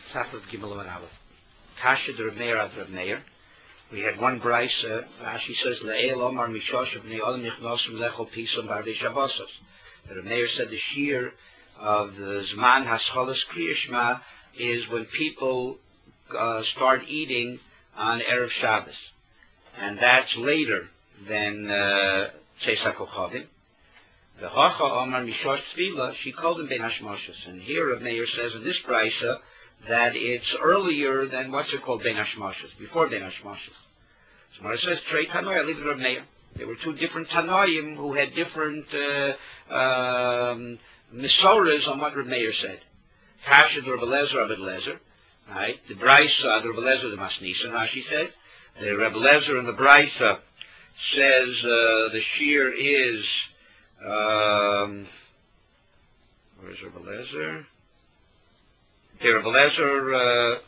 Safat Gimel Amud Aleph. Kasha the Reb Meir ad Reb Meir. We had one brisa. Rashi says, "Le'el Omar Mishosh Bnei Adam Nichnosim Lechol Pisam B'Arvei Shabbosos." The Reb Meir said the shear of the Zman Hascholas Kriya Shema is when people start eating on Erev Shabbos, and that's later than Tzeisak Kochavim. The Hacha Omar Mishosh Tzvila, she called him Ben Hashmoshes, and here Reb Meir says in this brisa that it's earlier than what's it called Ben Hashmoshes, before Ben Hashmoshes. So when it says Trei Tanoim, I leave it Reb Meir. There were two different Tanoim who had different misoras on what Reb Meir said. Kasha the Reb Eliezer Abed Lezer, right? The brisa the Reb Eliezer the Masnisa, Rashi said. The Reb Eliezer in the brisa says the shear is where's Reb Eliezer? Okay, Reb Eliezer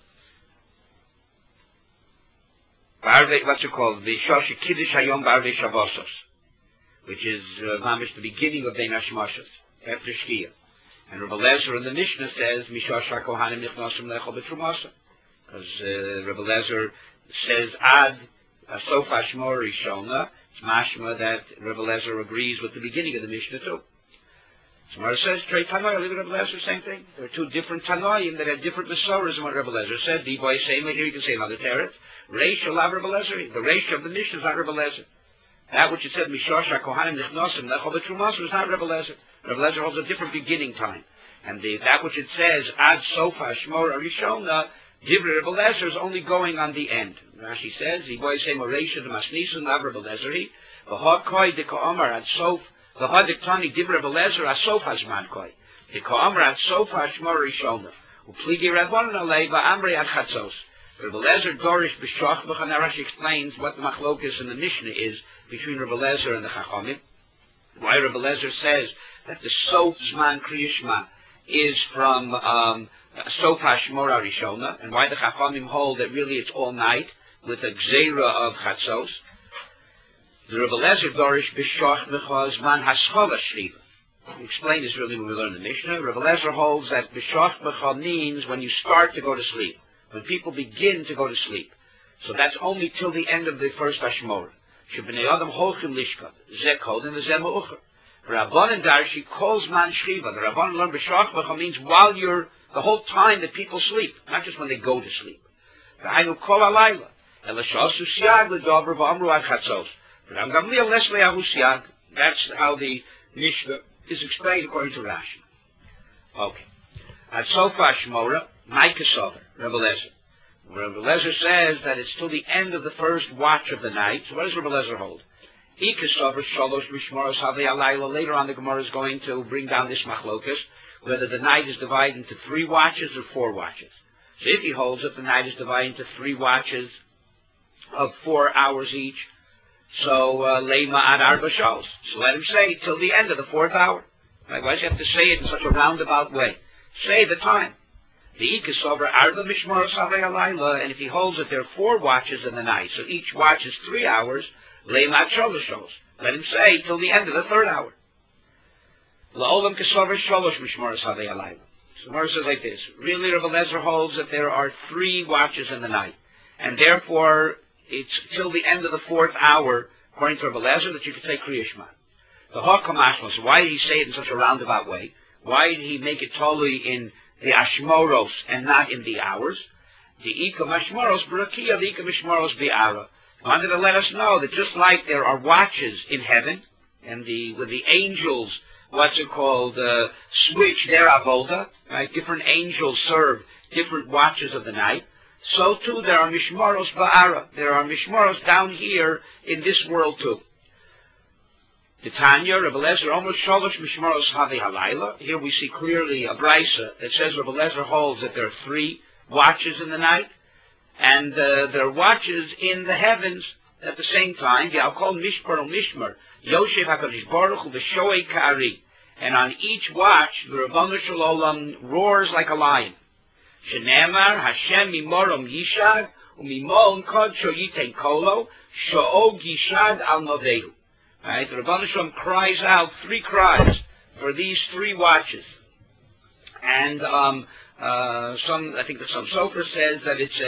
what's it called? The Shosh Kiddush Hayom B'Arvei Shavvosos, which is mamish the beginning of Ben Hashmoshes, after Shkia. And Reb Eliezer in the Mishnah says Mishosh HaKohanim Nichnosim Lechol B'Trumasa, because Reb Eliezer says Ad Sof Hashmor Rishona. It's mashma that Reb Eliezer agrees with the beginning of the Mishnah too. So Mara says Trei Tanoim, Reb Eliezer, same thing. There are two different Tanoim that had different Masoras than what Reb Eliezer said. The boy saying here you can say another teretz. Reish Alav Reb Eliezer. The Reish of the Mishnah is not Reb Eliezer. That which it said Mishosh HaKohanim Nichnosim Lechol B'Trumasa is not Reb Eliezer. Reb Eliezer holds a different beginning time. And that which it says Ad Sofa Shmor Arishona, Divrei Reb Eliezer is only going on the end. Rashi says the boy saying Reish the Masnisan Lav Reb Eliezer. The Hakoi the Ka'amar Ad Sof. The Hadiktani Divrei Reb Eliezer Ad Sof Hazman Koi. The Ka'amar Ad Sof Shmor Arishona. Upligi Rabbanan Alei Va'amrei Ad Chatzos. Reb Eliezer Dorish B'Shach B'Chan. Rashi explains what the machlokas in the Mishnah is between Reb Eliezer and the Chachamim. Why Reb Eliezer says that the Sof Zman Kriya Shema is from Sof Hashmor Arishona, and why the Chachamim hold that really it's all night with a Gzeira of Chatzos. The Reb Eliezer Dorish B'Shach B'Chaz Zman Haschola Shriva. We explain this really when we learn the Mishnah. Reb Eliezer holds that B'Shach B'Chaz means when you start to go to sleep, when people begin to go to sleep. So that's only till the end of the first Hashmor. Shebnei Adam Holchim Lishkat, Zeh Kodem V'Zeh Ma'ucher. Rabbanan Darshi calls man Shriva. The Rabbanan learn B'Shach B'Chaz means while you're, the whole time that people sleep, not just when they go to sleep. V'Hainu Kol Alayla. Elashasu Siag L'Dover V'Amru Ad Chatzos. Ram Gamliel Lesle Ahu Siag. That's how the Mishnah is explained according to Rashi. Okay. At Sofa Shmora, Micah Sover, Reb Eliezer. Reb Eliezer says that it's till the end of the first watch of the night. So what does Reb Eliezer hold? Later on the Gemara is going to bring down this machlokas, whether the night is divided into 3 watches or 4 watches. So if he holds that the night is divided into 3 watches of 4 hours each, so Leima ad Arba Shos. So let him say till the end of the 4th hour. Right? Why does he have to say it in such a roundabout way? Say the time. The Ikas over Arba Mishmar Savei Alayla, and if he holds that there are 4 watches in the night, so each watch is 3 hours, Leimat Sholoshos. Let him say till the end of the 3rd hour. La'olam Kesover Sholosh Mishmar Savei Alayla. So Gemara says like this. Really, Reb Eliezer holds that there are 3 watches in the night, and therefore it's till the end of the 4th hour, according to Reb Eliezer, that you can say Kriya Shema. The Hakamashma. So why did he say it in such a roundabout way? Why did he make it totally in the Ashmoros and not in the hours? The Ika Mashmoros Barakia, the Ika Mashmoros Bi'ara. He wanted to let us know that just like there are watches in heaven, and with the angels, switch their avoda, right? Different angels serve different watches of the night. So too there are Mishmoros Ba'ara. There are Mishmoros down here in this world too. Titania, Reb Eliezer, almost Sholosh Mishmoros Havi Halayla. Here we see clearly a brisa that says Reb Eliezer holds that there are 3 watches in the night, and there are watches in the heavens at the same time. I'll call Mishpar or Mishmar. Yoshev HaKadosh Baruch Hu V'Shoei Ka'ari. And on each watch, the Rabbanu Shalom roars like a lion. Shenemar Hashem Mimorom Yishad Umimon Kodsho Yiten Kolo Sho'og Yishad Al Novehu. Right? The Rabbanu Shalom cries out 3 cries for these 3 watches. And I think that some Sofer says that it's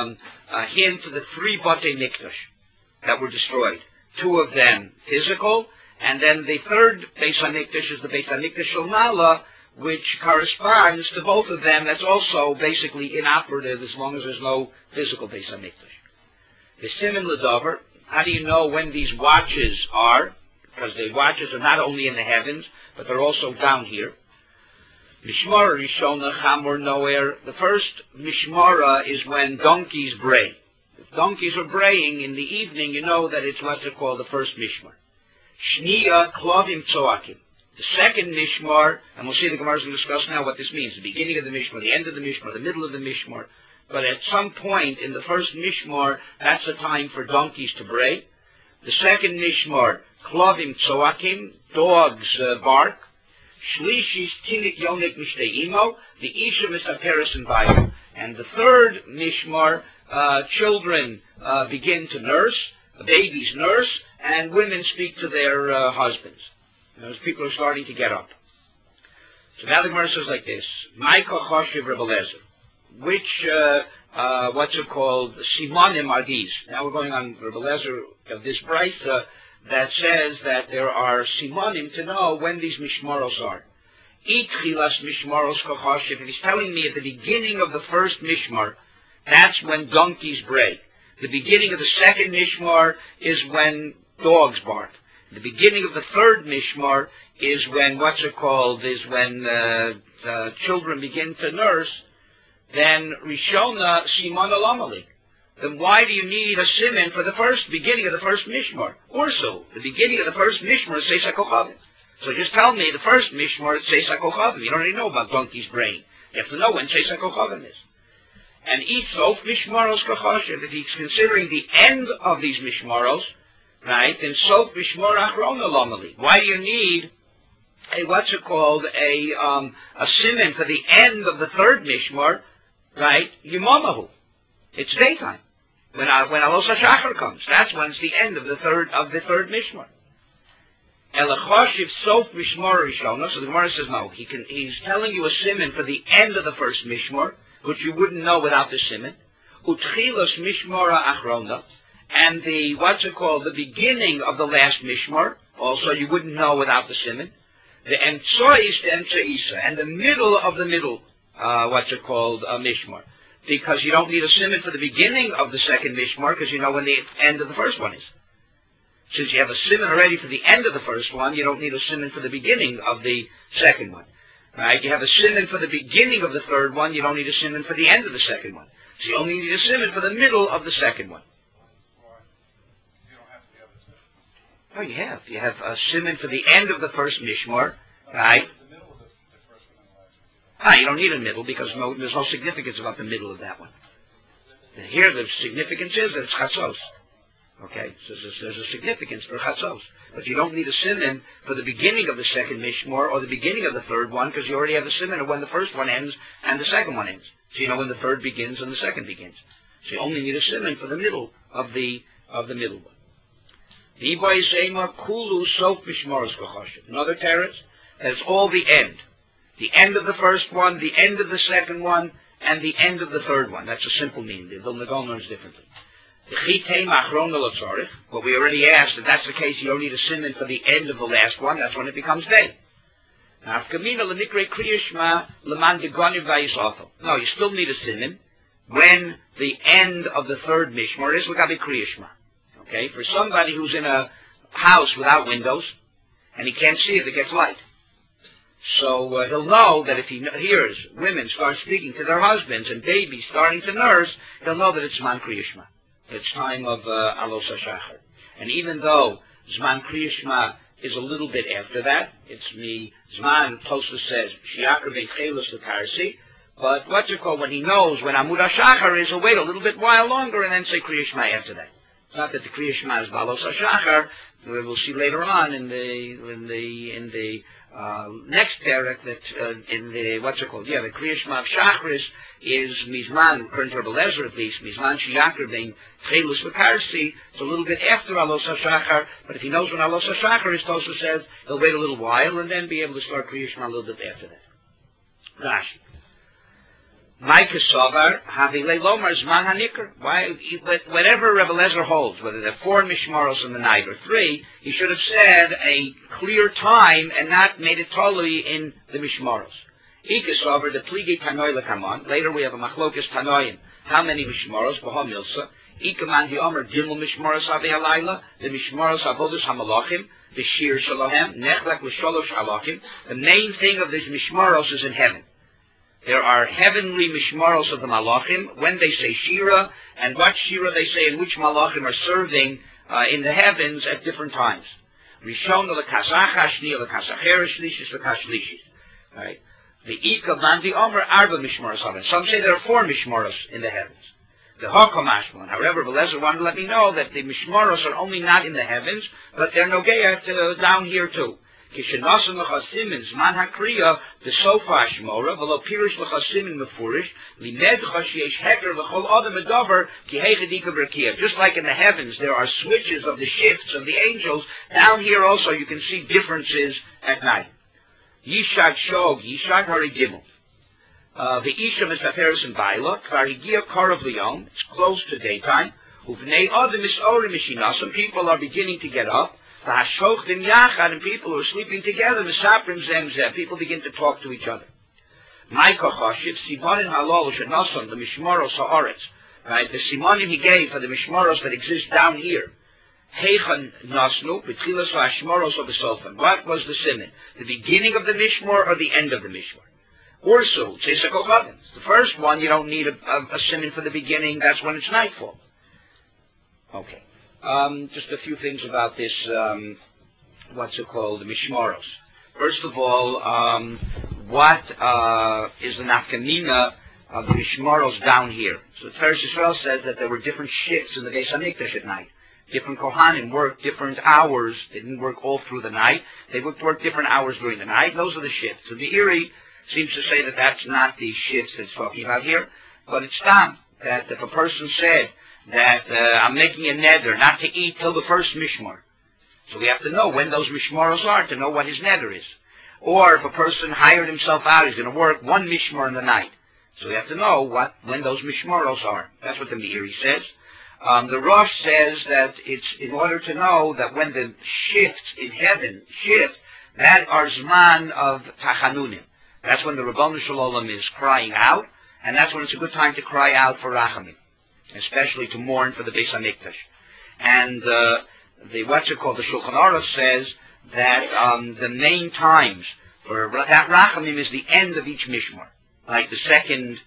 a hint to the 3 Batei Mikdash that were destroyed. 2 of them physical, and then the 3rd Beis HaMikdash is the Beis HaMikdash Shel Ma'ala, which corresponds to both of them. That's also basically inoperative as long as there's no physical Beis HaMikdash. The Siman L'Dover, how do you know when these watches are? Because the watches are not only in the heavens, but they're also down here. Mishmara Rishona Chamor Noer. The first Mishmara is when donkeys bray. If donkeys are braying in the evening, you know that it's what's called the first Mishmar. Shniya Klovim Tzoakim. The second Mishmar, and we'll see the Gemara is going to discuss now what this means, the beginning of the Mishmar, the end of the Mishmar, the middle of the Mishmar. But at some point in the first Mishmar, that's the time for donkeys to bray. The second Mishmar, Klovim Tzoakim, dogs bark. Shlishis Tinik Yonik Mishtei Imo, the Isha Misaperes and Bayu. And the third Mishmar, children begin to nurse, babies nurse, and women speak to their husbands. Those people are starting to get up. So now the Gemara says like this: Maika Choshev Rebbe Lezer. Which, what's it called? Simonim are these. Now we're going on Rebbe Lezer of this Brisa that says that there are simonim to know when these mishmaros are. Itchilas mishmaros kochoshev. And he's telling me at the beginning of the first mishmar, that's when donkeys bray. The beginning of the second mishmar is when dogs bark. The beginning of the third mishmar is when, is when children begin to nurse. Then Rishona Simon Alamali. Then why do you need a siman for the beginning of the first mishmar? Also, the beginning of the first mishmar is Seis HaKochavim. So just tell me the first mishmar is Seis HaKochavim. You don't already know about donkey's brain. You have to know when Seis HaKochavim is. And Itzof Mishmaros Kochoshev, if he's considering the end of these mishmaros, right, then Sof Mishmar Achron Alamali. Why do you need a siman for the end of the third mishmar, right? Yimamahu. It's daytime. When Alos HaShachar comes, that's when it's the end of the third mishmar. Elachoshiv Sof Mishmar Rishona. So the Gemara says no. He's telling you a siman for the end of the first mishmar, which you wouldn't know without the siman. Utchilos Mishmara Achrona, and the beginning of the last mishmar, also you wouldn't know without the siman. The Emtsois to Emtsoisa, and the middle of the middle, mishmar. Because you don't need a siman for the beginning of the second mishmar, because you know when the end of the first one is. Since you have a siman already for the end of the first one, you don't need a siman for the beginning of the second one. Right? You have a siman for the beginning of the third one, you don't need a siman for the end of the second one. So you only need a siman for the middle of the second one. Oh, you have. You have a siman for the end of the first mishmar, right? You don't need a middle because there's no significance about the middle of that one. And here the significance is that it's chatzos. Okay, so there's a significance for chatzos. But you don't need a siman for the beginning of the second mishmar or the beginning of the third one because you already have a siman of when the first one ends and the second one ends. So you know when the third begins and the second begins. So you only need a siman for the middle of the middle one. Another teretz, that's all the end. The end of the first one, the end of the second one, and the end of the third one. That's a simple meaning. The Vilna Gaon learns differently. But we already asked, if that's the case, you don't need a siman for the end of the last one. That's when it becomes day. No, you still need a siman when the end of the third mishmar is l'gabi Kriya Shema. Okay, for somebody who's in a house without windows, and he can't see if it gets light. So he'll know that if he hears women start speaking to their husbands and babies starting to nurse, he'll know that it's Zman Kriya Shema. It's time of Alos HaShachar. And even though Zman Kriya Shema is a little bit after that, it's the Zman, Tosfos says, Shiakar Ben Chelos L'Karsi, but when he knows when Amud HaShachar is, he'll wait a little bit while longer and then say Kriya Shema after that. It's not that the Kriya Shema is Balos HaShachar. We'll see later on in the next parak that the Kriya Shema of Shachris is Mizman, according to Rebbe Lezer at least, Mizman Shiyakar being Tcheilus V'Karsi. It's a little bit after Alos HaShachar, but if he knows when Alos HaShachar is, Tosfos says, he'll wait a little while and then be able to start Kriya Shema a little bit after that. Rashi. Micah Sovar, Havile Lomar, Zman HaNikr. Why, whatever Rebbe Lezer holds, whether they're 4 Mishmaros in the night or 3, he should have said a clear time and not made it totally in the Mishmaros. Ika Sovar, the Pligi Tanoy Lekamon. Later we have a Machlokas Tanoyim. How many Mishmaros? Baham Milsa. Ika Man the Omer, Dilmul Mishmaros Avi Alayla, the Mishmaros Avodas HaMalachim, the Shir Shalohem, Nechlek L'Sholosh Alachim. The main thing of these Mishmaros is in heaven. There are heavenly mishmaros of the malachim when they say shira, and what shira they say and which malachim are serving in the heavens at different times. Rishon l'kasacha, shni l'kasacher, shlishis l'kashlishis. Right? The Ika Van the Omer Arba mishmaros of it. Some say there are 4 mishmaros in the heavens. The Hokom Ashman. However, Belezer wanted to let me know that the mishmaros are only not in the heavens, but they're nogeya down here too. Kishenasan l'chasimin zman hakriya the sofa shmora v'lo pirish l'chasimin mefurish limed chashiyesh heker l'chol adam edavar ki heichadika b'rakia. Just like in the heavens there are switches of the shifts of the angels, down here also you can see differences at night. Yishad shog, Yishad harigimel. The Isha Misaferis and Baila, Klarigia Karav Leon, it's close to daytime. Uvnei Adam is Ori Mishina, some people are beginning to get up. V'hashochdim Yachad, and people who are sleeping together, Misaprim Zemzeh, people begin to talk to each other. Maiko Choshiv, Simanim Halol, Shanason, the Mishmoros Ha'aretz. Right, the Simanim he gave for the Mishmoros that exist down here. Heichan Nasnu, B'tchilas V'hashmoros of Besolfan. What was the Siman? The beginning of the Mishmor or the end of the Mishmor? Ursu, Tzesakochavim. The first one, you don't need a siman for the beginning. That's when it's nightfall. Okay. Just a few things about this, what's it called, the Mishmaros. First of all, what is the nafkamina of the Mishmaros down here? So Teres Yisrael says that there were different shifts in the Beis HaMikdash at night. Different Kohanim worked different hours. They didn't work all through the night. They would work different hours during the night. Those are the shifts. So the Iri seems to say that that's not the shifts that's talking about here, but it's done that if a person said that I'm making a neder not to eat till the first mishmar, so we have to know when those mishmaros are to know what his neder is. Or if a person hired himself out, he's going to work 1 mishmar in the night, so we have to know when those mishmaros are. That's what the Meiri says. The Rosh says that it's in order to know that when the shifts in heaven shift, that are zman of tachanunim. That's when the Rabbanu Shalom is crying out, and that's when it's a good time to cry out for Rachamim, especially to mourn for the Beis HaMikdash. And the Shulchan Aruch says that the main times for that Rachamim is the end of each Mishmar, like the second,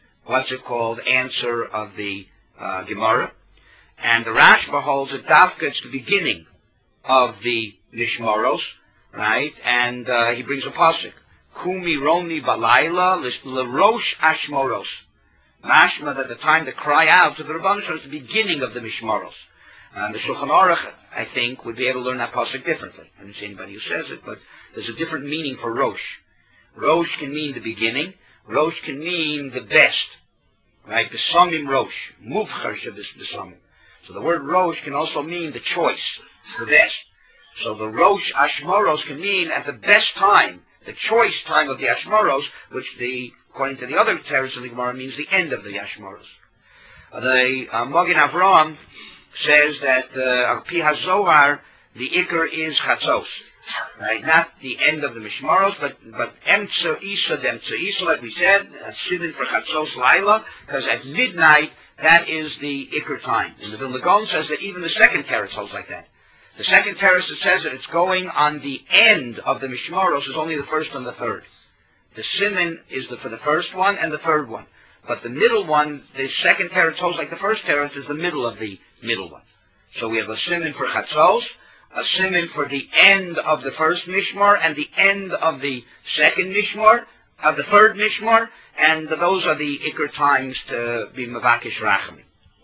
answer of the Gemara. And the Rashba holds that Dafka, it's the beginning of the Mishmaros, right? And he brings a pasuk. Kumi Romi Balayla L'Rosh Ashmoros. Mashma, that the time to cry out to the Rabbanu Shalom is the beginning of the Mishmaros. And the Shulchan Aruch, I think, would be able to learn that pasuk differently. I didn't see anybody who says it, but there's a different meaning for Rosh. Rosh can mean the beginning. Rosh can mean the best. Right? Besamim Rosh. Muvchar Besamim. So the word Rosh can also mean the choice, the best. So the Rosh Ashmoros can mean at the best time, the choice time of the Ashmoros, which according to the other teretz of the Gemara, means the end of the Ashmoros. The Magen Avraham says that Pi HaZohar, the Iker is Chatzos, right? Not the end of the Mishmaros, but Emtza Isa, like we said, Sidin for Chatzos Laila, because at midnight that is the Iker time. And the Vilna Gaon says that even the second teretz holds like that. The second teretz that says that it's going on the end of the Mishmaros is only the first and the third. The siman is for the first one and the third one. But the middle one, the second teretz holds like the first teretz, is the middle of the middle one. So we have a siman for Chatzos, a siman for the end of the first Mishmar, and the end of the second Mishmar, of the third Mishmar, and those are the Iker times to be Mavakish Rachamim.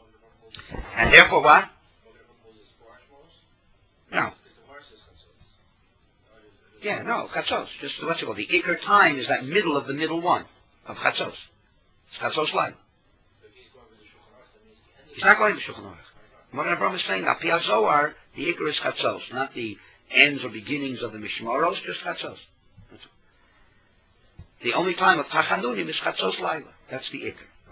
And therefore what? No. Yeah, no, Chatzos. Just what's it called? The Iker time is that middle of the middle one of Chatzos. It's Chatzos line. He's not going to Shulchan Aruch. Magen Avraham is saying, Pi HaZohar, the Iker is Chatzos, not the ends or beginnings of the Mishmaros, just Chatzos. The only time of Tachanunim is Chatzos Laila. That's the Iker.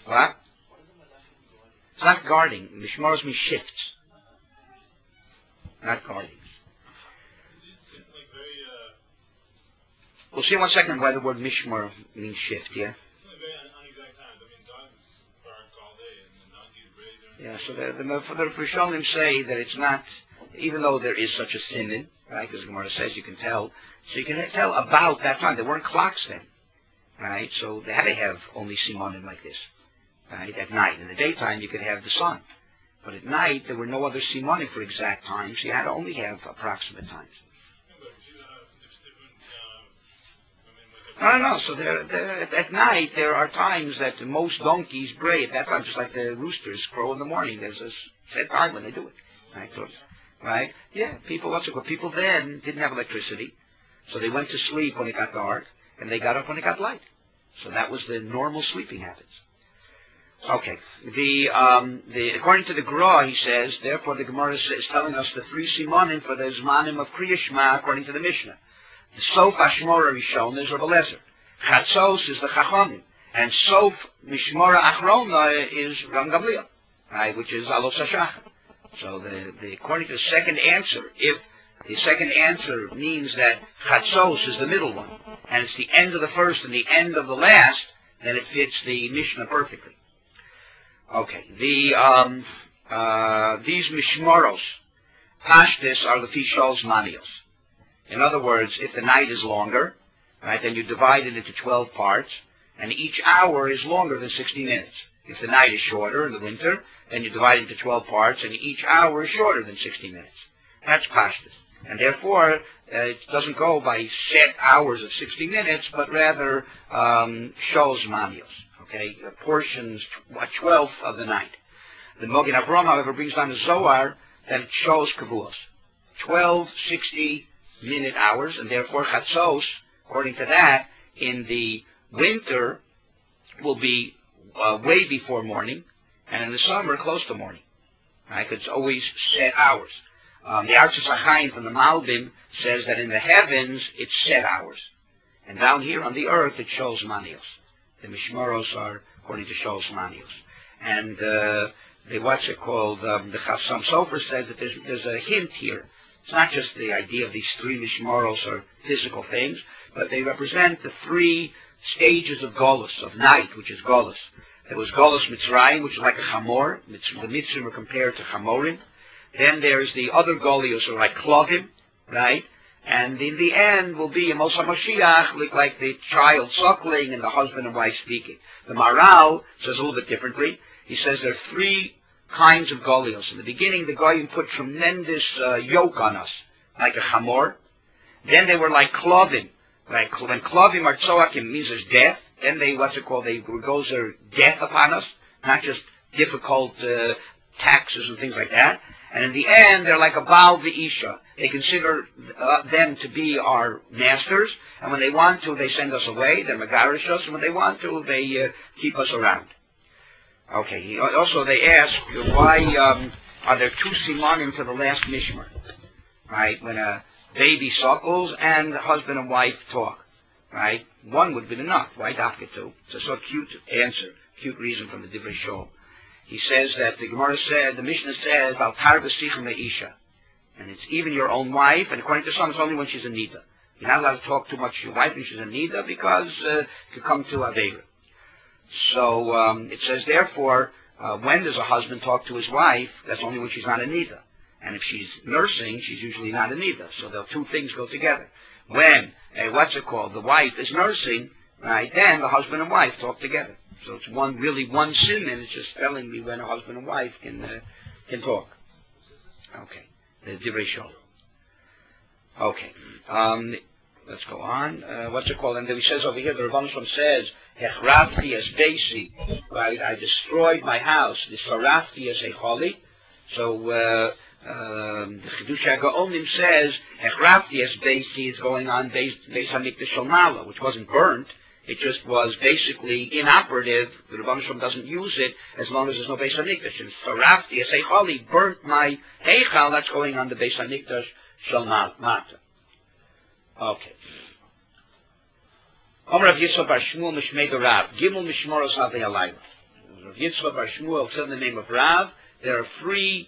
What? It's not guarding. Mishmoros means shifts, not guarding. We'll see in 1 second why the word mishmar means shift, yeah? Yeah, so the Rishonim say that it's not, even though there is such a siman, right, because the Gemara says you can tell, so you can tell about that time. There weren't clocks then, right? So they had to have only simonim like this, right, at night. In the daytime, you could have the sun. But at night, there were no other simonim for exact times. You had to only have approximate times. No. So at night, there are times that most donkeys bray at that time, just like the roosters crow in the morning. There's a set time when they do it. Right? So, right? Yeah, people then didn't have electricity, so they went to sleep when it got dark, and they got up when it got light. So that was the normal sleeping habits. Okay. According to the Gra, he says, therefore the Gemara is telling us the 3 simonim for the zmanim of Kriya Shema according to the Mishnah. The Sof Hashmora Rishon is Rebbe Lezer. Chatzos is the Chachamim. And Sof Mishmora Achrona is Ram Gamliel, right, which is Alos HaShachar. So according to the second answer, if the second answer means that Chatzos is the middle one, and it's the end of the first and the end of the last, then it fits the Mishnah perfectly. Okay, these Mishmoros, Pashtis, are the Fishol Manios. In other words, if the night is longer, right, then you divide it into 12 parts, and each hour is longer than 60 minutes. If the night is shorter in the winter, then you divide it into 12 parts, and each hour is shorter than 60 minutes. That's Pashtus. And therefore, it doesn't go by set hours of 60 minutes, but rather shows manios, okay, portions, a 12th of the night. The Mogen Avraham, however, brings down the Zohar that it shows Kavuos. 12 60-minute hours, and therefore Chatzos, according to that, in the winter will be way before morning, and in the summer close to morning. Right? It's always set hours. The Archus HaChaim from the Malbim says that in the heavens it's set hours, and down here on the earth it shows manios. The Mishmoros are according to shows manios, and the Chassam Sofer says that there's a hint here. It's not just the idea of these 3 Mishmoros or physical things, but they represent the 3 stages of Golus, of night, which is Golus. There was Golus Mitzrayim, which is like a Chamor. The Mitzrim are compared to Chamorim. Then there's the other Golios, or like Klovim, right? And in the end will be a Mos HaMashiach, like the child suckling and the husband and wife speaking. The Maral says a little bit differently. He says there are 3 kinds of Golios. In the beginning, the Goyim put tremendous yoke on us, like a Chamor. Then they were like Klovim. Right? When Klovim are Tzoakim, means there's death. Then they goes their death upon us, not just difficult taxes and things like that. And in the end, they're like a Baal V'Isha. They consider them to be our masters, and when they want to, they send us away. They megarish us, and when they want to, they keep us around. Okay. Also, they ask why are there 2 simonim for the last mishmar, right? When a baby suckles and the husband and wife talk, right? 1 would have been enough. Why dafka 2? It's a so cute answer, cute reason from the Divrei Shol. He says that the Gemara said, the Mishnah says, Al tar b'sichem me'isha, and it's even your own wife, and according to some, it's only when she's a nida. You're not allowed to talk too much to your wife when she's a nida, because it could come to Aveira. So it says, therefore, when does a husband talk to his wife? That's only when she's not a nida. And if she's nursing, she's usually not a nida. So the 2 things go together. When, the wife is nursing, right, then the husband and wife talk together. So it's one sin, and it's just telling me when a husband and wife can talk. Okay. The Divrei Shol. Okay. Let's go on. And then he says over here, the Rebbeinu Shalom says, Hechrafti es beisi, right? I destroyed my house. The Sarafti es echoli. So the Chidush HaGaonim says, Hechrafti es beisi is going on Beis HaMikdash Shel Mala, which wasn't burnt. It just was basically inoperative. The Rebbeinu Shalom doesn't use it as long as there's no Beis HaMikdash. And Sarafti es echoli, burnt my Heichal, that's going on the Beis HaMikdash Shel Mata. Okay. Omer Rav Yisrael Bar Shmuel Mishmei Rav Gimel Mishmoros Havei Halayla. Rav Yitzchak Bar Shmuel said in the name of Rav, there are three,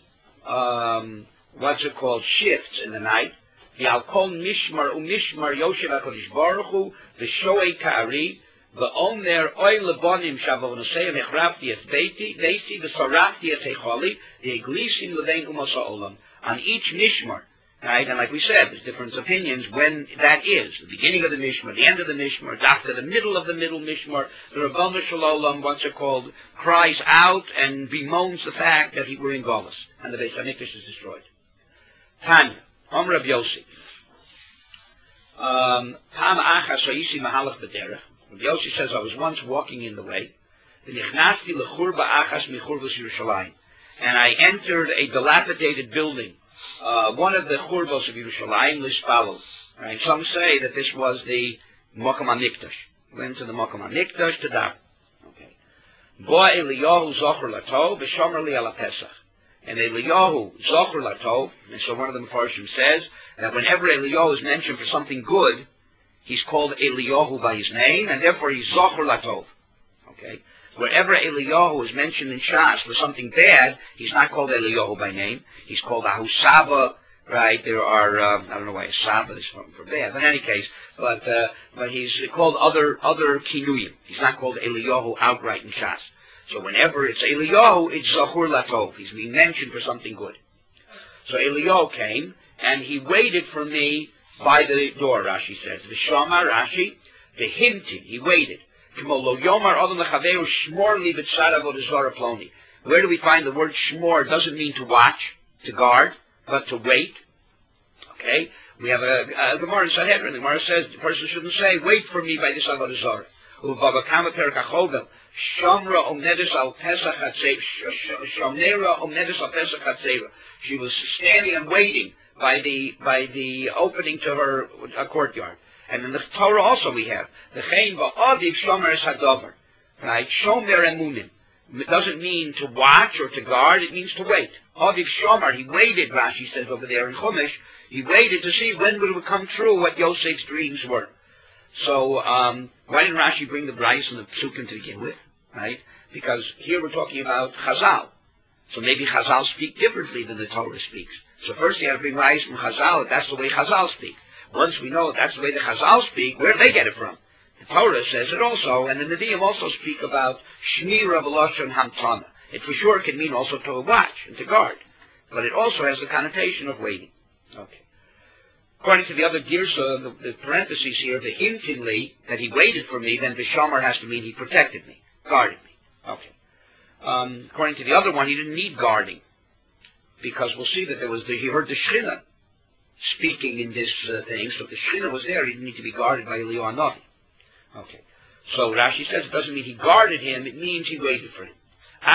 shifts in the night. The Alkol Mishmar Umishmar Yoshev HaKadosh Baruch Hu, the Shoei Ka'ari, the Omer Oy Lebonim Shavonosei Mechrafti Es Beiti, Desi, the Sarafti Es Echoli, the Eglisim Levein Umos HaOlam. On each Mishmar, right? And like we said, there's different opinions when that is. The beginning of the Mishmar, the end of the Mishmar, after the middle of the middle Mishmar, the Rabbanu Shalom, once they're called, cries out and bemoans the fact that we're in Golus, and the Beis HaMikdash is destroyed. Tanya, Rav Yossi. Tam Achas Hayisi Mahalach B'derech. Rav Yossi says, I was once walking in the way, V'nichnasti L'churba Achas Michurvas Yerushalayim, and I entered a dilapidated building, one of the churbos of Yerushalayim, L'Spalol. Right? Some say that this was the Mokom HaMikdash. Went to the Mokom HaMikdash to daven. Okay. Bo Eliyahu Zocher Latov, V'shomer Li Ala Pesach. And Eliyahu Zocher Latov, and so one of the Mefarshim says that whenever Eliyahu is mentioned for something good, he's called Eliyahu by his name, and therefore he's Zocher Latov. Okay. Wherever Eliyahu is mentioned in Shas for something bad, he's not called Eliyahu by name. He's called Ahusaba, right? There are, I don't know why Saba is for bad, but in any case, but he's called other Kinuyim. He's not called Eliyahu outright in Shas. So whenever it's Eliyahu, it's Zachur Latov. He's being mentioned for something good. So Eliyahu came, and he waited for me by the door, Rashi says. The Shama, Rashi, the Himtin, he waited. Where do we find the word shmor? It doesn't mean to watch, to guard, but to wait. Okay? We have a Gemara in Sanhedrin. The Gemara says the person shouldn't say, wait for me by this Avodah Zarah. She was standing and waiting by the opening to her courtyard. And in the Torah also we have the Chein Va'adiv Shomer Es Hadover, right? Shomer Emunim. It doesn't mean to watch or to guard. It means to wait. Adiv Shomer, he waited. Rashi says over there in Chumash, he waited to see when would it come true what Yosef's dreams were. So why didn't Rashi bring the Brais and the Psukim to begin with, right? Because here we're talking about Chazal. So maybe Chazal speak differently than the Torah speaks. So first you have to bring Brais from Chazal. If that's the way Chazal speak. Once we know that's the way the Chazal speak, where do they get it from? The Torah says it also, and the Nevi'im also speak about Shmira V'Lashon Hamtana. It for sure can mean also to watch and to guard, but it also has the connotation of waiting. Okay. According to the other Girsa, the parentheses here, the Intinli, that he waited for me, then Vishamar has to mean he protected me, guarded me. Okay. According to the other one, he didn't need guarding, because we'll see that he heard the Shechina speaking in this thing, so if the Shechina was there, he didn't need to be guarded by Eliyahu Hanavi. Okay. So Rashi says it doesn't mean he guarded him, it means he waited for him.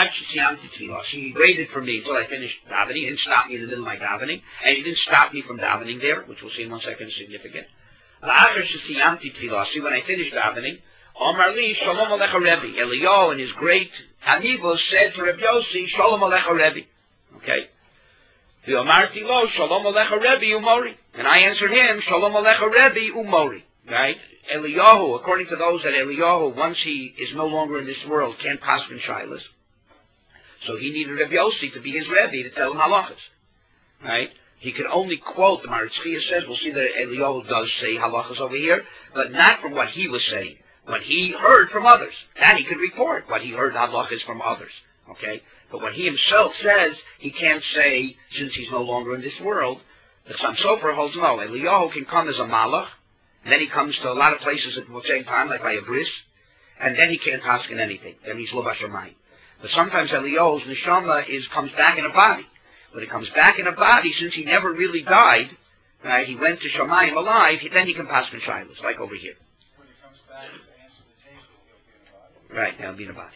He waited for me until I finished davening. He didn't stop me in the middle of my davening, and he didn't stop me from davening there, which we'll see in 1 second is significant. When I finished davening, Omar Li, Shalom Alecha Rebbe. Eliyahu, in his great Hanivos, said to Rebbe Yossi, Shalom Alecha Rebbe. Okay? V'omarti lo, Shalom Alecha Rebbe Umori. And I answered him, Shalom Alecha Rebbe Umori. Right? Eliyahu, according to those that Eliyahu, once he is no longer in this world, can't paskin shilas. So he needed Rebbe Yossi to be his Rebbe to tell him halachas. Right? He could only quote, the Maritzchia says, we'll see that Eliyahu does say halachas over here, but not from what he was saying. What he heard from others. That he could report what he heard halachas from others. Okay? But what he himself says, he can't say, since he's no longer in this world. The Chassam Sofer holds no. Eliyahu can come as a malach, and then he comes to a lot of places at the same time, like by a bris, and then he can't paskin anything. Then he's lo b'shamayim. But sometimes Eliyahu's neshama comes back in a body. When it comes back in a body, since he never really died, right, he went to Shamayim alive, then he can paskin shilas, like over here. When he comes back to answer the table, he'll be in a body. Right, he'll be in a body.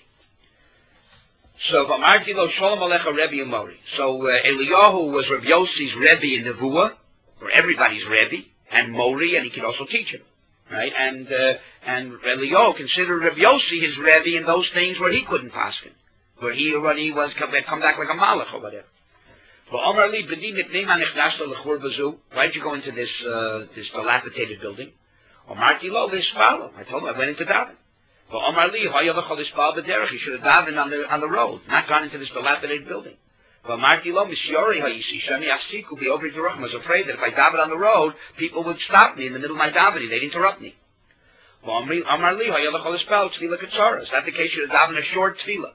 So, V'amarti lo Shalom Alecha Rebbe Umori. So, Eliyahu was Rebbe Yossi's Rebbe in Nevuah, or everybody's Rebbe, and Mori, and he could also teach him. Right? And Eliyahu considered Rebbe Yossi his Rebbe in those things where he couldn't paskin. Where he was come back like a malach or whatever. Why did you go into this dilapidated building? I told him I went into daven. Omar Li, he should have davened on the road, not gone into this dilapidated building. But Marti Lo Mishiori Hayisi Shemi Afsiku be over Jerusalem. I was afraid that if I davened on the road, people would stop me in the middle of my davening. They'd interrupt me. Omar Li Hayalachol Espel Tefillah Katsara. Is that the case? You should daven a short tefillah.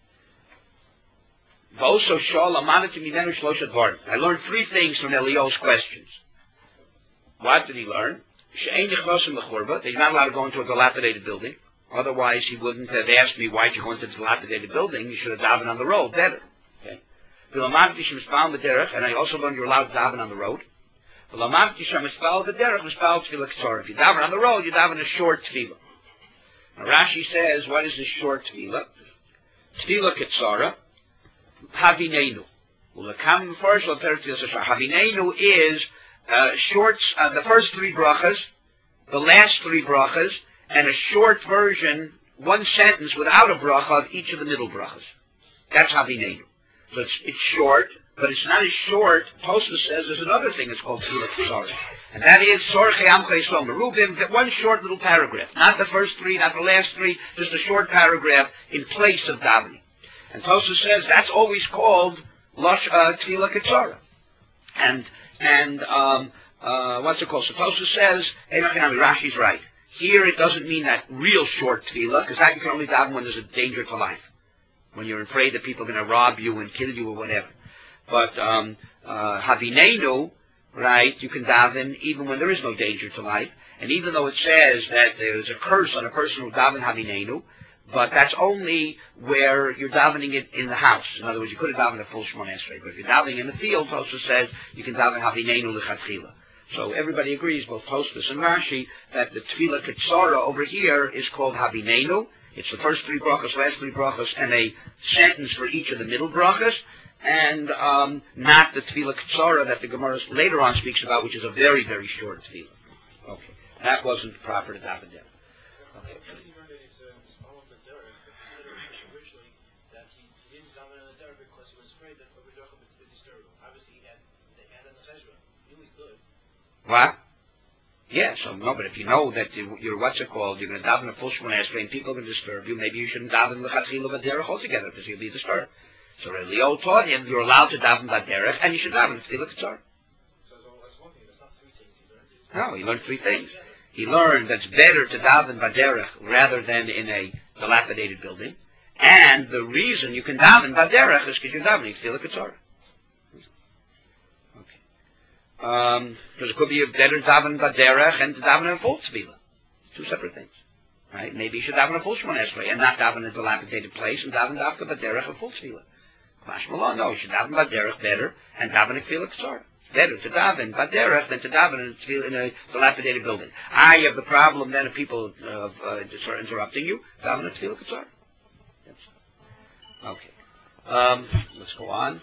Voso Shol Amanat Mimenu Shlosha Dvarim. I learned three things from Eliyahu's questions. What did he learn? She'ein Yichnosim L'Churba. He's not allowed to go into a dilapidated building. Otherwise, he wouldn't have asked me, why'd you go into the dilapidated building? You should have davened on the road better. Okay. And I also learned you're allowed to daven on the road. If you daven on the road, you daven a short tefillah. Now Rashi says, what is a short tefillah? Tefillah Ketzara, Havinenu. Havinenu is shorts, the first three brachas, the last three brachas, and a short version, one sentence without a bracha of each of the middle brachas. That's Havinenu. So it's short, but it's not as short. Tosfos says there's another thing that's called Tefillah Ketzara. And that is Sorchei Amcha Yisrael Merubim, one short little paragraph. Not the first three, not the last three, just a short paragraph in place of davening. And Tosfos says that's always called Tefillah Ketzara. And what's it called? So Tosfos says, Rashi's right. Here it doesn't mean that real short tefillah, because that you can only daven when there's a danger to life. When you're afraid that people are going to rob you and kill you or whatever. But Havinenu, right, you can daven even when there is no danger to life. And even though it says that there's a curse on a person who daven Havinenu, but that's only where you're davening it in the house. In other words, you could have davened a full Shemona Esrei, but if you're davening in the field, Tosfos says you can daven Havinenu Lechatchila. So everybody agrees, both Tosfos and Rashi, that the Tefillah Ketzara over here is called Havinenu. It's the first three brachas, last three brachas, and a sentence for each of the middle brachas, and not the Tefillah Ketzara that the Gemara later on speaks about, which is a very, very short tefillah. Okay, that wasn't proper to daven there. Okay. What? Yeah, so no, but if you know that you're what's it called, you're going to daven a full Shemona Esrei and people are going to disturb you, maybe you shouldn't daven l'chatchila v'derech altogether because you'll be disturbed. So Eliyahu taught him you're allowed to daven v'derech and you should daven tefillah ketzara. No, he learned three things. He learned that it's better to daven v'derech rather than in a dilapidated building, and the reason you can daven v'derech is because you're davening tefillah ketzara. Because it could be better to daven v'derech and to daven a full tefillah. Two separate things. Right? Maybe you should daven a full Shemona Esrei and not daven in a dilapidated place and daven dafka v'derech a full tefillah. Mashmallah, no, you should daven v'derech better and daven a tefillah ketzara. It's better to daven v'derech than to daven in a dilapidated building. You have the problem then of people start interrupting you. Daven a tefillah ketzara. Okay. Let's go on.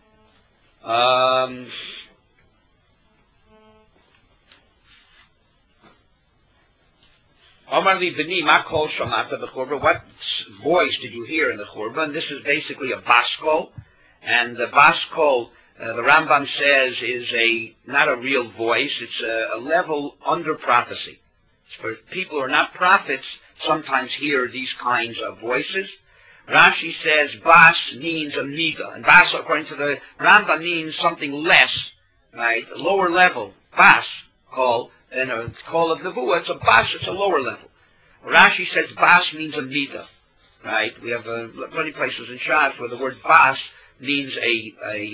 Omar li b'ni ma kol shamata b'churba. What voice did you hear in the churba? And this is basically a baskol. And the baskol, the Rambam says, is not a real voice. It's a level under prophecy. It's for people who are not prophets sometimes hear these kinds of voices. Rashi says bas means a midah. And bas, according to the Rambam, means something less, right? A lower level. Bas, call. And a call of Nevuah, it's a bas, it's a lower level. Rashi says bas means a midah, right? We have many places in Shas where the word bas means a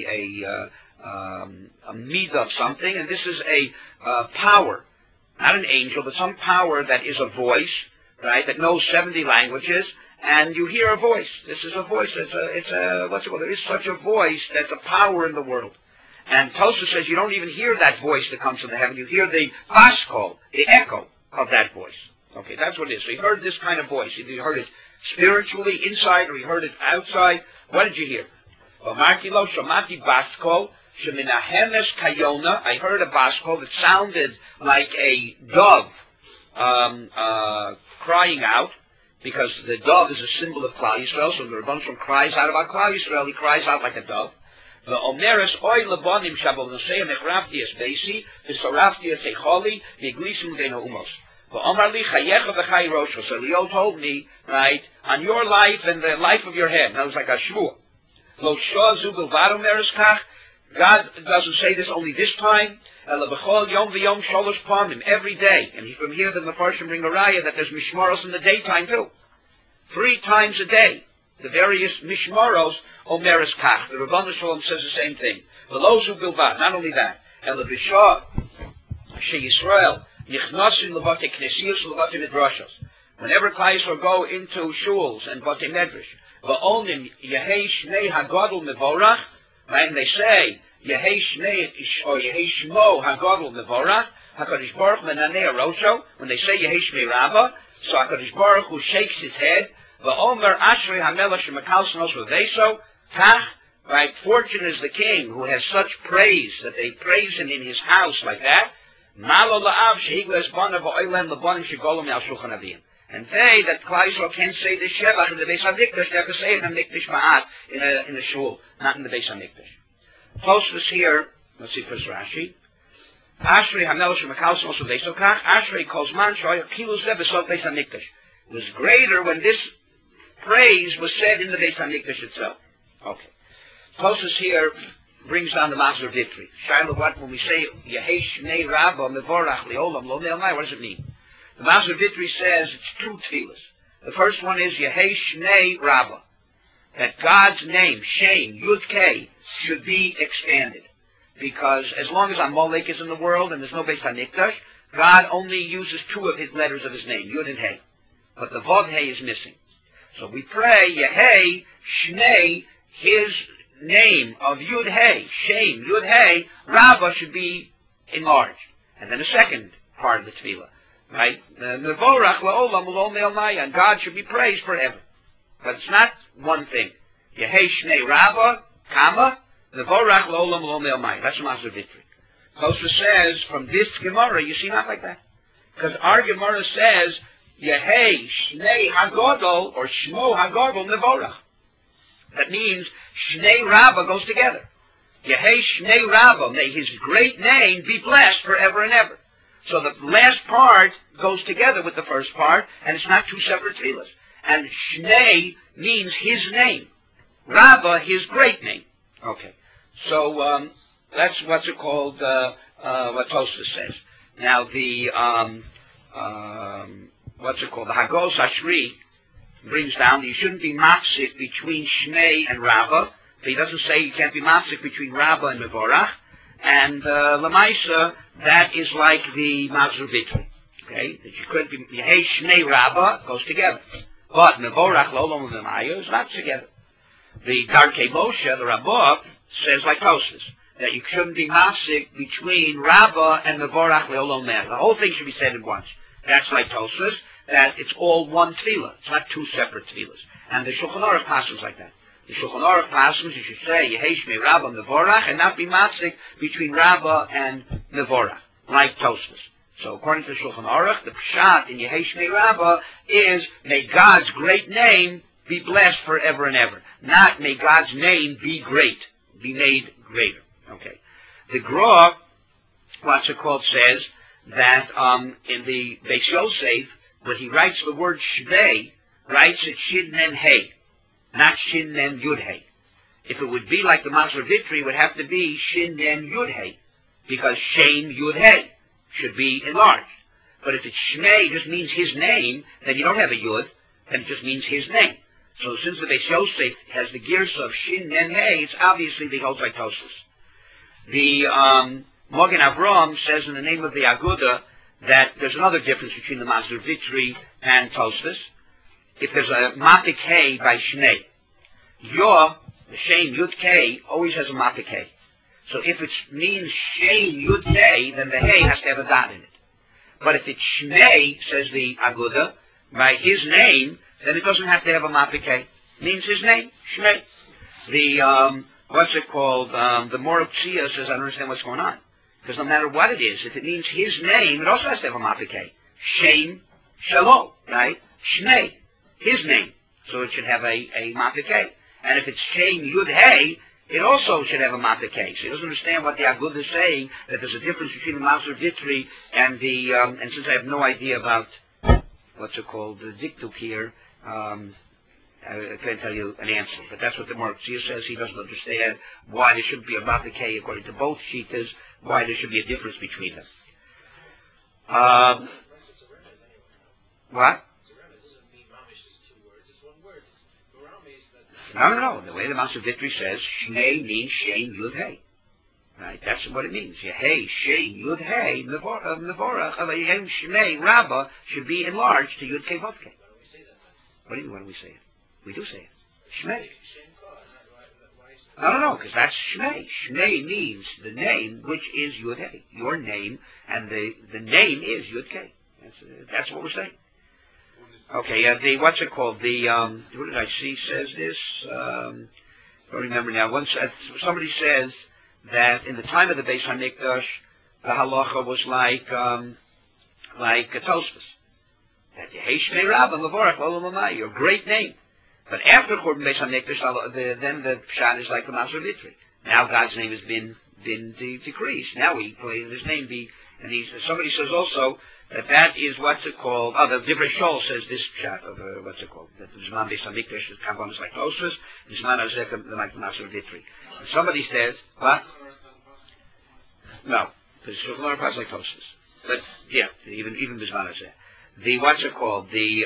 midah of something, and this is a power, not an angel, but some power that is a voice, right? That knows 70 languages, and you hear a voice. This is a voice. It's a what's it called? There is such a voice that's a power in the world. And Tosfos says you don't even hear that voice that comes from the heaven. You hear the baskol, the echo of that voice. Okay, that's what it is. So you heard this kind of voice. Either you heard it spiritually inside or you heard it outside. What did you hear? Markilo shamati baskol sheminahemes kayona. I heard a baskol that sounded like a dove crying out, because the dove is a symbol of Klal Yisrael. So the Rebbeinu Shalom cries out about Klal Yisrael. He cries out like a dove. The Omeres oy lebanim shabbos nosei mechrafti es beisi v'sorafti es echoli v'glisim deno umos. V'omar li chayecha v'chai rosho. So Leo told me, right, on your life and the life of your head. That was like a shvua. Lo shazu bilvado meriskach. God doesn't say this only this time. Ela b'chol yom v'yom sholosh pamim, every day. And from here the Mefarshim bring a raya that there's mishmaros in the daytime too. 3 times a day. The various mishmaros omeres kach. The Rebbeinu Shalom says the same thing. V'lozu bilvad. Not only that. Ela b'shah she Yisrael nichnasim lebate knesiyos lebate midrashos. Whenever Klal Yisrael go into shuls and bate medrash, va'onim yehei shnei hagadol mevorach. Right, and they say yehei shnei or yehei shmo hagadol mevorach. HaKadosh Baruch menanei rosho. When they say yehei shmei rabba, so HaKadosh Baruch Hu shakes his head. Va'omer ashrei hamelech shemakalsenos v'veiso tach. Right, fortunate is the king who has such praise that they praise him in his house like that. Malo la'av shehigles bana va'oilem lebanim shegolom yal shulchan avim. And they, that Klal Yisrael can't say the Shevach in the Beis HaMikdash, they have to say it in the Mikdash Ma'at, in a shul, not in the Beis HaMikdash. Tosfos here, let's see first Rashi. Ashrei hamelech shemakalsenos also v'veiso kach, Ashrei kolzman shoy kilu zeh b'sot Beis HaMikdash. It was greater when this praise was said in the Beis HaMikdash itself. Okay. Tosfos here brings down the Maser Vitri. Shiloh, what when we say Yehei Shnei Rabba Mevorach Leolam Lo Ne'elmai, what does it mean? The Maser Vitri says it's 2 tefillas. The first one is Yehei Shnei Rabba, that God's name, Shem, Yud Kei, should be expanded. Because as long as Amalek is in the world and there's no Beis HaMikdash, God only uses 2 of his letters of his name, Yud and Hei. But the Vav Hei is missing. So we pray Yehei Shnei, his name of Yud Hei, Shem, Yud Hei, Rabba should be enlarged. And then the second part of the tefillah, right? Mevorach la'olam lo me'almaya, and God should be praised forever. But it's not one thing. Yehei Shnei Rabba, comma, Mevorach la'olam lo me'almaya. That's Maser Vitri. Tosfos says, from this Gemara, you see, not like that. Because our Gemara says, Yehei Shnei Hagodol, or Shmo Hagodol Mevorach. That means Shnei Rabba goes together. Yehei Shnei Rabba, may his great name be blessed forever and ever. So the last part goes together with the first part, and it's not 2 separate tefillas. And Shnei means his name. Rabba, his great name. Okay. So that's what's it called, what Tosfos says. Now the, what's it called? The Hagos Ashri brings down that you shouldn't be mafsik between Shnei and Rabba. But he doesn't say you can't be mafsik between Rabba and Mevorach. And Lamaisa, that is like the Maser Vitri. Okay? That you couldn't be Yehei Shnei Rabba goes together. But Mevorach Lolom V'Maya is not together. The Darkei Moshe, the Rabbah, says like Tosfos, that you shouldn't be mafsik between Rabba and Mevorach Leolom Mer. The whole thing should be said at once. That's like Tosfos, that it's all one tefillah. It's not 2 separate tefillahs. And the Shulchan Aruch passes like that. The Shulchan Aruch passes, you should say Yehei Shmei Rabba Mevorach, and not be mafsik between Rabba and Mevorach, like Tosfos. So according to the Shulchan Aruch, the pshat in Yehei Shmei Rabba is, may God's great name be blessed forever and ever. Not may God's name be great, be made greater. Okay. The Gra, what's it called, says that in the Beis Yosef, when he writes the word Shvei, writes it Shin Nen Hei, not Shin Nen Yud Hei. If it would be like the Maser Vitri, it would have to be Shin Nen Yud Hei, because Shem Yud Hei should be enlarged. But if it's Shmei, just means his name, then you don't have a Yud, then it just means his name. So since the Beis Yosef has the gears of Shin Nen Hei, it's obviously the Holzai Tosfos. The Magen Avraham says in the name of the Aguda that there's another difference between the Maser Vitri and Tosfos. If there's a Mafik Hey by Shnei, Yod, the Shem Yud Kei, always has a Mafik Hey. So if it means Shem Yud Kei, then the Hey has to have a dot in it. But if it's Shnei, says the Aguda, by his name, then it doesn't have to have a Mafik Hey. It means his name, Shnei. The, what's it called, the Morok Tzia says, I don't understand what's going on. Because no matter what it is, if it means his name, it also has to have a Mafik Hey. Shem Shalom, right? Shnei, his name. So it should have a Mafik Hey. And if it's Shem Yud Hey, it also should have a matake. So he doesn't understand what the Agud is saying, that there's a difference between the Maser Vitri and the, and since I have no idea about what's it called, the diktuk here, I can't tell you an answer, but that's what the Marzia says. He doesn't understand why there should be a matake according to both Shitas, why there should be a difference between them. What? No. The way the Maser Vitri says, Shnei means Shein Yud Hey. Right? That's what it means. Hey, Shein Yud Hey, Mevorach, Alehem Shnei, Rabbah, should be enlarged to Yud Kei Vav Kei. What do we say it? We do say it. Shmei. No, because that's Shmei. Shmei means the name, which is Yud Hey. Your name, and the name is Yud Kei. That's what we're saying. Okay, what's it called? What did I see says this? Don't remember now. Once somebody says that in the time of the Beis HaMikdash, the halacha was like a Tosfos. That Yehei Shnei Rabbah Mevorach Olam Amai, your great name. But after Churban Beis HaMikdash, then the pshat is like the Maser Vitri. Now God's name has been decreased. Now His name be, and somebody says also that is what's it called. Oh, the Divrei Shol says this pshat of what's it called? That the Zman Beis HaMikdash is Kabbalah is like Tosfos, the Zman Hazek like the Maser Vitri. And somebody says what? No, because Shulchan Aruch is like Tosfos. But yeah, even Zman Hazek. The what's it called? The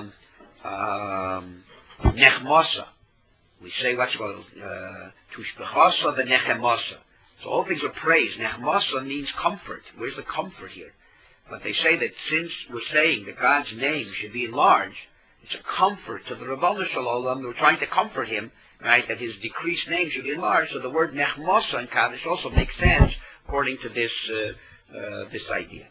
Nechmosa. We say what's it called? Tushbechasa the Nechemasa. So all things are praise. Nechmosa means comfort. Where's the comfort here? But they say that since we're saying that God's name should be enlarged, it's a comfort to the Rebbeinu Shalom. We're trying to comfort him, right? That his decreased name should be enlarged. So the word Nechmosa in Kaddish also makes sense according to this this idea.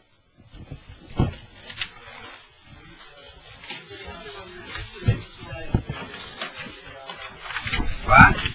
What?